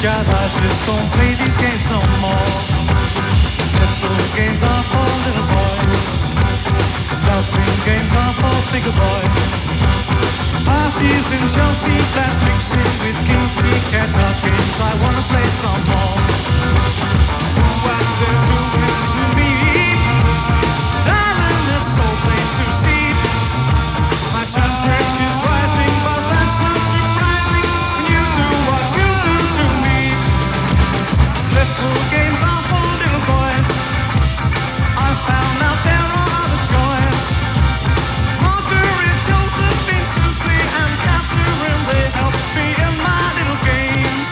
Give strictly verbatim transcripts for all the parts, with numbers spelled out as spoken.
jazz, I just don't play these games no more. Little games are for little boys. Laughing games are for bigger boys. Parties in Chelsea, that's mixing with kinky cats are games I wanna play some more. What they're doing to me, darling, it's so plain to see. My temperature's rising, but that's not surprising when you do what you do to me. Little games are for little boys. I found out there are other joys. Margaret, Josephine, Susie, and Catherine, they help me in my little games.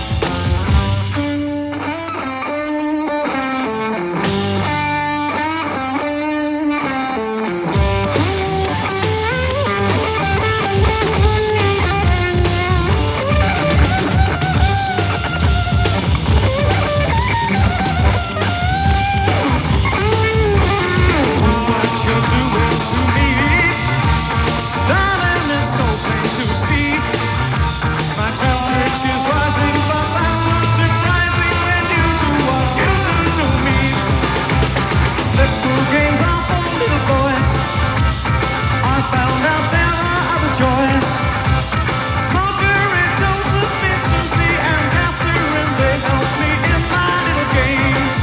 What you're doing to me, darling, is so plain to see. My temperature's rising, but that's not surprising when you do what you do to me. Little games are for little boys. I found out there are other joys. Margaret, Josephine, Susie, and Catherine, they help me in my little games.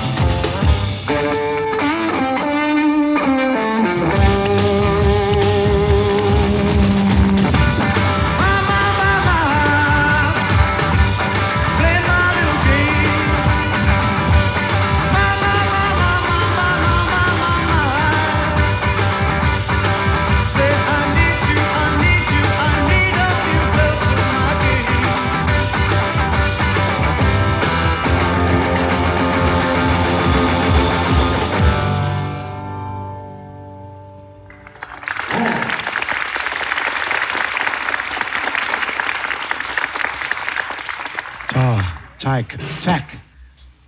My, my, my, my, play my little game. My, my, my, my, my, my, my, my, my, my. Say I need you, I need you, I need a few bells in my game. 자, check, check.